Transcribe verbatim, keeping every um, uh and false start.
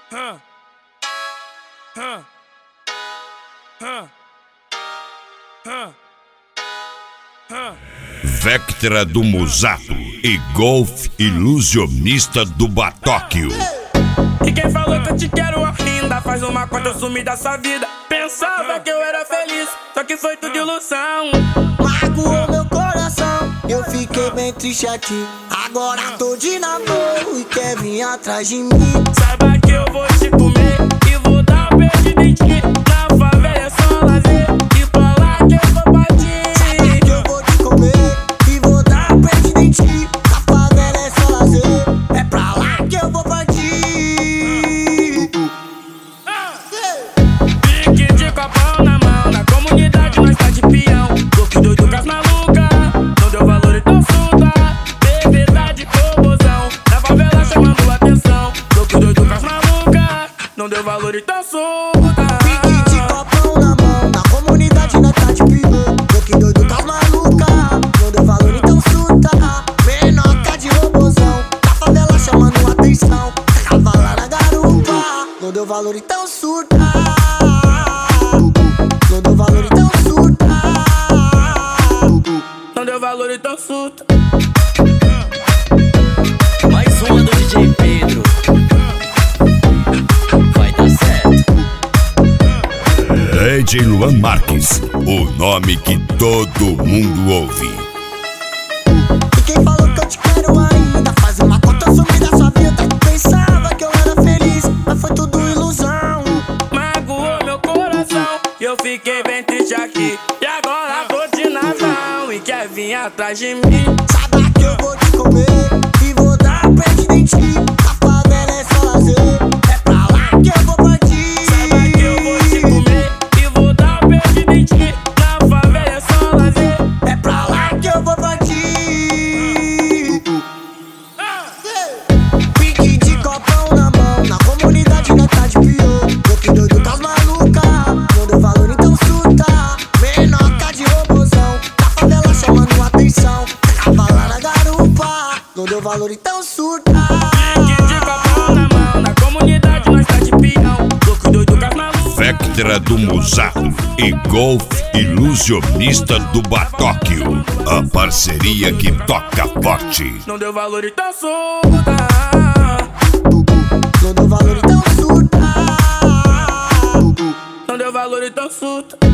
Huh. Huh. Huh. Huh. Huh. Vectra do Musato e Golf ilusionista do Batóquio. E quem falou que eu te quero ainda faz uma conta, eu sumi da sua vida. Pensava que eu era feliz, só que foi tudo ilusão. Magoou meu coração, eu fiquei bem triste aqui. Agora tô de namoro e quer vir atrás de mim. Saiba que eu vou te comer e vou dar um beijo de ti. Na favela é só lazer e pra lá que eu vou partir. Saiba que eu vou te comer e vou dar um beijo de ti. Na favela é só lazer, é pra lá que eu vou partir. Pique de copão na mão, na comunidade nós tá de peão. Louco doido com as malucas, não deu valor então surta. Verdade, robozão, na favela chamando atenção. Louco doido com as malucas, não deu valor então surta. Pique de copão na mão, na comunidade nós tá de peão. Louco doido com as malucas, não deu valor então surta. Menoca de robozão, na favela chamando atenção. Cavalar na garupa, não deu valor então surta. Não deu valor então surta. Não deu valor então surta. Mais uma do D J Pedro. Vai dar certo. D J Luan Marques, o nome que todo mundo ouve. E quem falou que eu te quero ainda faz uma conta, eu sumi da sua vida. Pensava que eu era feliz, mas foi tudo ilusão. Magoou meu coração e eu fiquei bem triste aqui. E agora tô de nazão e quer vir atrás de mim. Saiba que eu vou te comer e vou dar um beijo em ti. Na favela é só lazer, é pra lá que eu vou partir. Saiba que eu vou te comer e vou dar um beijo em ti. Na favela é só lazer, É pra lá que eu vou partir. Pique de copão na mão, na comunidade nós tá de pior. Louco doido com as malucas, não deu valor então surta. Menoca de robozão, na favela chamando atenção. Cavalar na garupa, não deu valor então surta. pique de copão na mão, na comunidade nós tá de peão. Louco doido com as malucas. Vectra do Musato e Golf ilusionista do Batóquio. A parceria que toca forte. Não deu valor então surta. Não deu valor então surta. Não deu valor então surta.